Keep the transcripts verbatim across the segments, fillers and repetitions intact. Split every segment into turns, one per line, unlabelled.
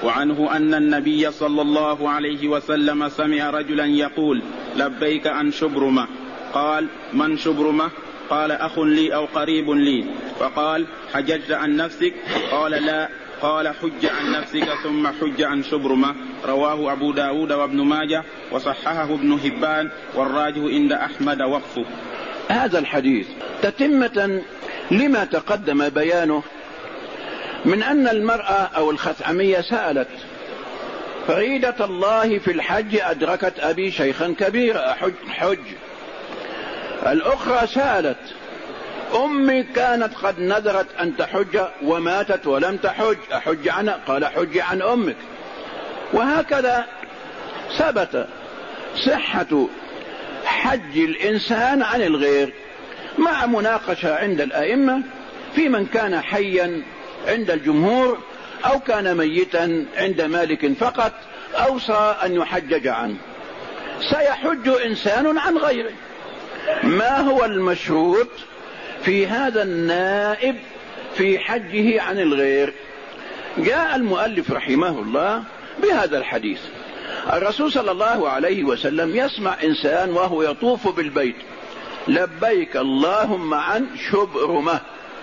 وعنه أن النبي صلى الله عليه وسلم سمع رجلا يقول: لبيك عن شبرمة. قال: من شبرمة؟ قال: أخ لي أو قريب لي. فقال: حججت عن نفسك؟ قال: لا. قال: حج عن نفسك ثم حج عن شبرمة. رواه أبو داود وابن ماجه وصححه ابن هبان، والراجح عند أحمد وقفه.
هذا الحديث تتمة لما تقدم بيانه من أن المرأة أو الخثعمية سألت: فريدة الله في الحج أدركت أبي شيخا كبيرا أحج حج. الأخرى سألت: أمي كانت قد نذرت أن تحج وماتت ولم تحج أحج عنها؟ قال: حج عن أمك. وهكذا ثبت صحة حج الإنسان عن الغير مع مناقشة عند الأئمة في من كان حيا عند الجمهور أو كان ميتا عند مالك فقط أوصى أن يحجج عنه. سيحج إنسان عن غيره. ما هو المشروط في هذا النائب في حجه عن الغير؟ جاء المؤلف رحمه الله بهذا الحديث. الرسول صلى الله عليه وسلم يسمع إنسان وهو يطوف بالبيت: لبيك اللهم عن شبرمة.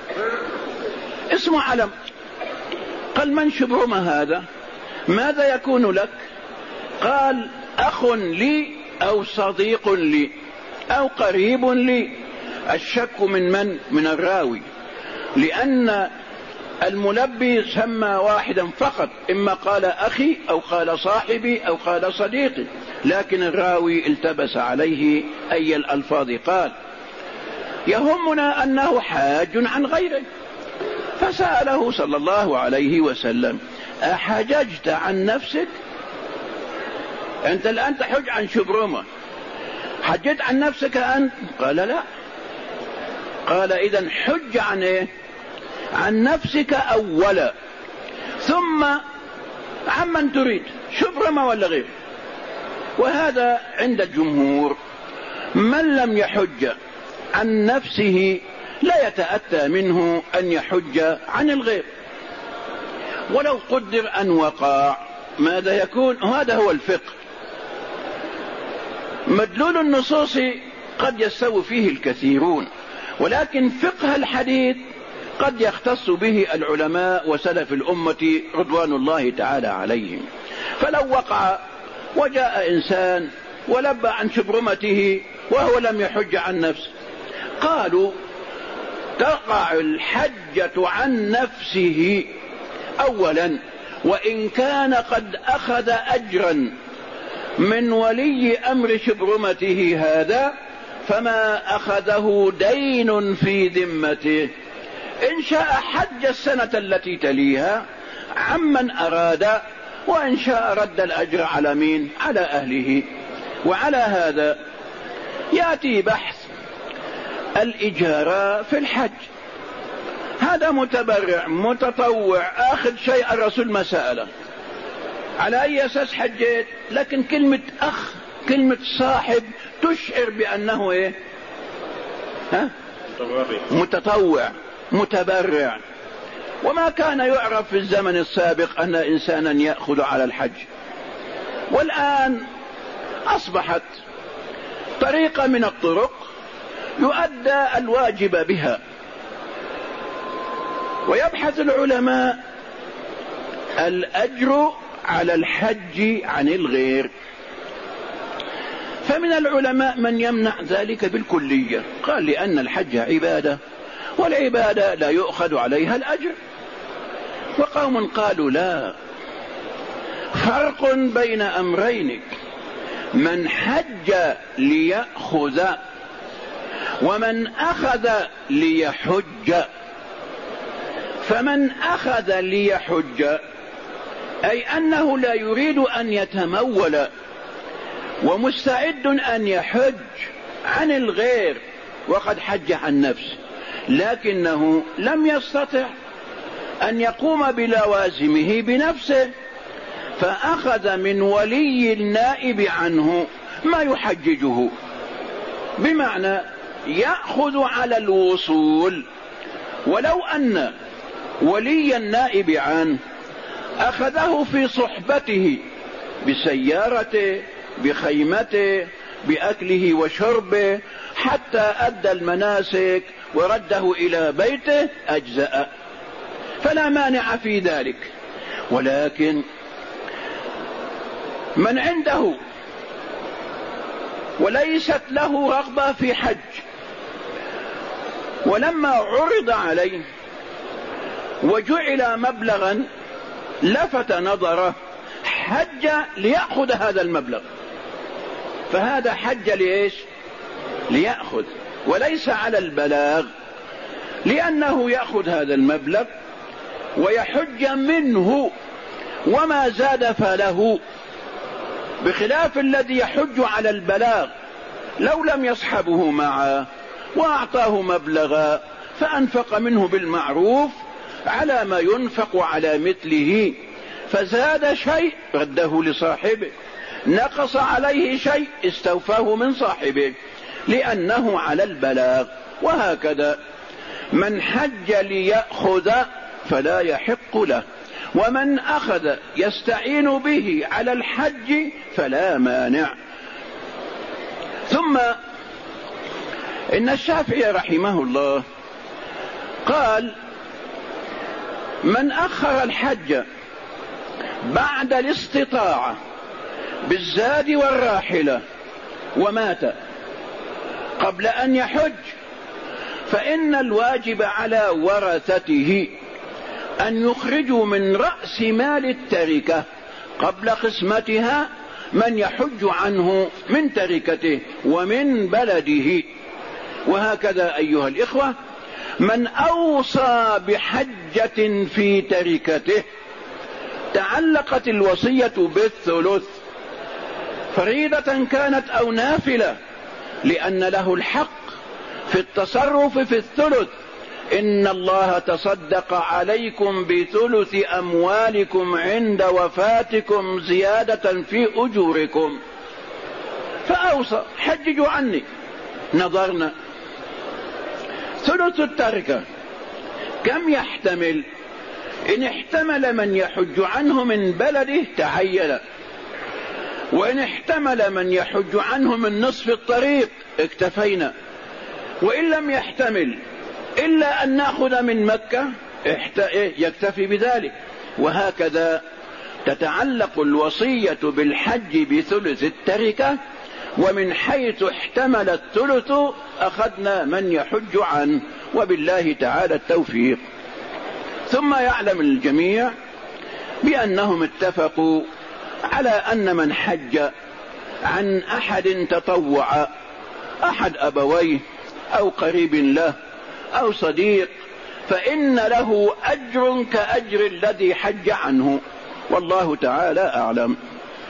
اسمه علم. قال: من شبرمة هذا؟ ماذا يكون لك؟ قال: أخ لي أو صديق لي أو قريب لي. الشك من من؟ من الراوي، لأن الملبي سمى واحدا فقط، إما قال أخي أو قال صاحبي أو قال صديقي، لكن الراوي التبس عليه أي الألفاظ قال. يهمنا أنه حاج عن غيره، فسأله صلى الله عليه وسلم: أحججت عن نفسك؟ أنت الآن تحج عن شبرمة، حججت عن نفسك أنت؟ قال: لا. قال: إذن حج عن إيه؟ عن نفسك أولا، ثم عمن تريد، شبرمة ولا غير. وهذا عند الجمهور. من لم يحج عن نفسه لا يتأتى منه أن يحج عن الغير. ولو قدر أن وقع ماذا يكون؟ هذا هو الفقه. مدلول النصوص قد يستوي فيه الكثيرون، ولكن فقه الحديث قد يختص به العلماء وسلف الأمة رضوان الله تعالى عليهم. فلو وقع وجاء إنسان ولبى عن شبرمته وهو لم يحج عن نفسه، قالوا: تقع الحجة عن نفسه أولا، وإن كان قد أخذ أجرا من ولي أمر شبرمته هذا فما أخذه دين في ذمته. إن شاء حج السنة التي تليها عمن أراد، وإن شاء رد الأجر على مين؟ على أهله. وعلى هذا يأتي بحث الإجارة في الحج. هذا متبرع متطوع آخذ شيء الرسول ما سأله، على أي أساس حجيت؟ لكن كلمة أخ، كلمة صاحب تشعر بأنه إيه؟ ها؟ متطوع متبرع. وما كان يعرف في الزمن السابق أن إنسانا يأخذ على الحج. والآن أصبحت طريقة من الطرق يؤدى الواجب بها. ويبحث العلماء الأجر على الحج عن الغير. فمن العلماء من يمنع ذلك بالكلية، قال: لأن الحج عبادة، والعبادة لا يؤخذ عليها الأجر. وقوم قالوا: لا، فرق بين أمرين: من حج ليأخذ ومن أخذ ليحج. فمن أخذ ليحج أي أنه لا يريد أن يتمول ومستعد أن يحج عن الغير وقد حج عن نفسه، لكنه لم يستطع أن يقوم بلوازمه بنفسه، فأخذ من ولي النائب عنه ما يحججه، بمعنى يأخذ على الوصول. ولو أن ولي النائب عنه أخذه في صحبته بسيارته بخيمته بأكله وشربه حتى أدى المناسك ورده إلى بيته أجزأ، فلا مانع في ذلك. ولكن من عنده وليست له رغبة في حج، ولما عرض عليه وجعل مبلغا لفت نظره حج ليأخذ هذا المبلغ، فهذا حج ليش؟ ليأخذ، وليس على البلاغ، لأنه يأخذ هذا المبلغ ويحج منه وما زاد فله، بخلاف الذي يحج على البلاغ لو لم يصحبه معه وأعطاه مبلغا فأنفق منه بالمعروف على ما ينفق على مثله، فزاد شيء رده لصاحبه، نقص عليه شيء استوفاه من صاحبه، لأنه على البلاغ. وهكذا من حج ليأخذ فلا يحق له، ومن أخذ يستعين به على الحج فلا مانع. ثم إن الشافعي رحمه الله قال: من أخر الحج بعد الاستطاعة بالزاد والراحلة ومات قبل أن يحج، فإن الواجب على ورثته أن يخرجوا من رأس مال التركة قبل قسمتها من يحج عنه من تركته ومن بلده. وهكذا أيها الإخوة، من أوصى بحجة في تركته تعلقت الوصية بالثلث، فريضة كانت أو نافلة، لأن له الحق في التصرف في الثلث. إن الله تصدق عليكم بثلث أموالكم عند وفاتكم زيادة في أجوركم، فأوصى: حججوا عني. نظرنا ثلث التركة كم يحتمل؟ إن احتمل من يحج عنه من بلده تعين، وإن احتمل من يحج عنه من نصف الطريق اكتفينا، وإن لم يحتمل إلا أن نأخذ من مكة يكتفي بذلك. وهكذا تتعلق الوصية بالحج بثلث التركة، ومن حيث احتمل الثلث أخذنا من يحج عنه، وبالله تعالى التوفيق. ثم يعلم الجميع بأنهم اتفقوا على أن من حج عن أحد تطوع، أحد أبويه أو قريب له أو صديق، فإن له أجر كأجر الذي حج عنه، والله تعالى أعلم.